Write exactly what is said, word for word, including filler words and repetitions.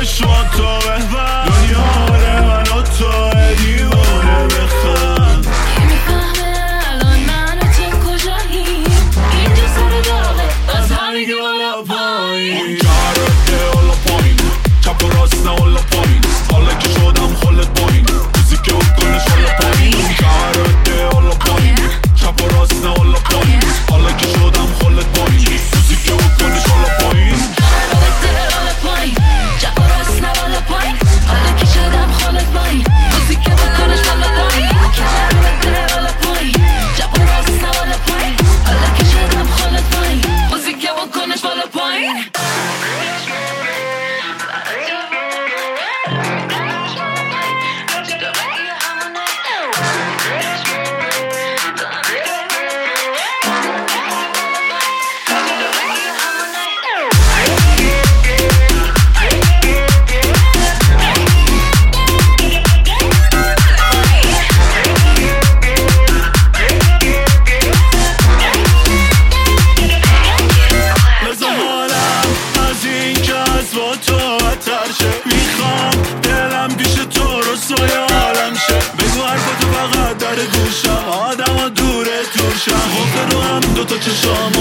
چشمان تو بهبر دنیا آره من و تو دیوونه بخند کی میفهمه الان من و تو کجاییم اینجا سر داغه از همگی بالا پایین کرده حالا پایین چپ و راست نه حالا پایین حالا که شدم خالت پایین موزیک بکنش حالا پایین کرده حالا پایین چپ و راست نه حالا پایین حالا که شدم خالت پایین موزیک بکنش حالا پایین چپ و راست نه حالا پایین حالا که شدم خالت پایین موزیک بکنش حالا پایین کرده حالا پایین چپ و راست نه حالا پایین حالا که شدم خالت پایین موزیک بکنش حالا پایین آدم ها دوره دورشم حفظ رو هم دوتا چشام